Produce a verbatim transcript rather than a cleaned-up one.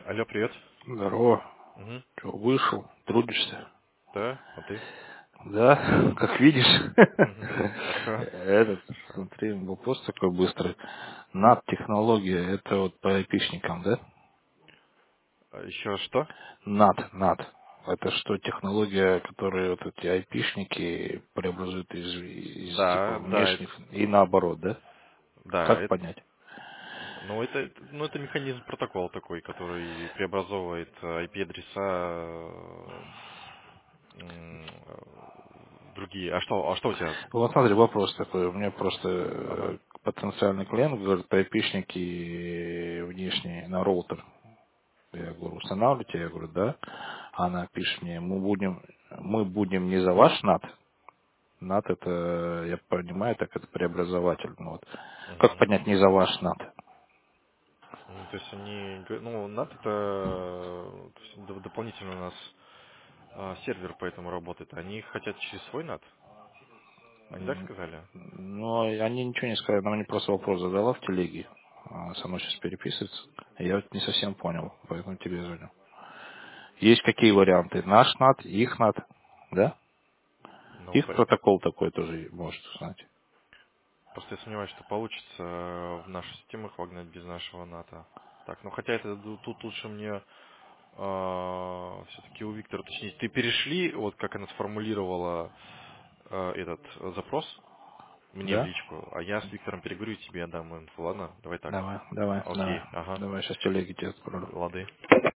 Алло, привет. Здорово. Мгм. Че, вышел? Трудишься? Да, а ты? Да, как видишь. Мгм. Хорошо. Этот, смотри, вопрос такой быстрый. над технология, это вот по айпишникам, да? А еще что? над, над. Это что, технология, которую вот эти айпишники преобразуют из, из типа Да, да, это, внешних и наоборот, да? да, Как это, понять? ну это, это- ну это механизм протокола такой, который преобразовывает э, ай пи-адреса э, м, э, в другие. А что, а что у тебя? Вот смотри, вопрос такой. У меня просто Ага. э, потенциальный клиент говорит, айпишники внешние на роутер. Я говорю, устанавливайте, я говорю, да. Она пишет мне, мы будем, мы будем не за ваш нат. нат это, я понимаю, так это преобразователь. Ну, вот. Как Мгм. понять не за ваш нат? Ну, то есть они, г- ну, нат это э, то есть д- дополнительно у нас а, сервер поэтому работает. Они хотят через свой нат? Они так сказали? Но они ничего не сказали, она мне просто вопрос задала в телеге. Она со мной сейчас переписывается. Я вот не совсем понял, поэтому тебе звоню. Есть какие варианты? Наш нат, их нат, да? Ну, Их по- протокол такой тоже может узнать. просто я сомневаюсь, что получится э, в нашу систему их вогнать без нашего ната. Так, ну хотя это ду- тут лучше мне все-таки у Виктора уточнить. Ты перешли, вот как она сформулировала э, этот э, запрос мне в Да? личку, а я с Виктором переговорю, и тебе отдам инфу, ладно? Давай так. Давай, давай, давай. Окей, ага, Давай, сейчас телеги тебе отправлю. лады.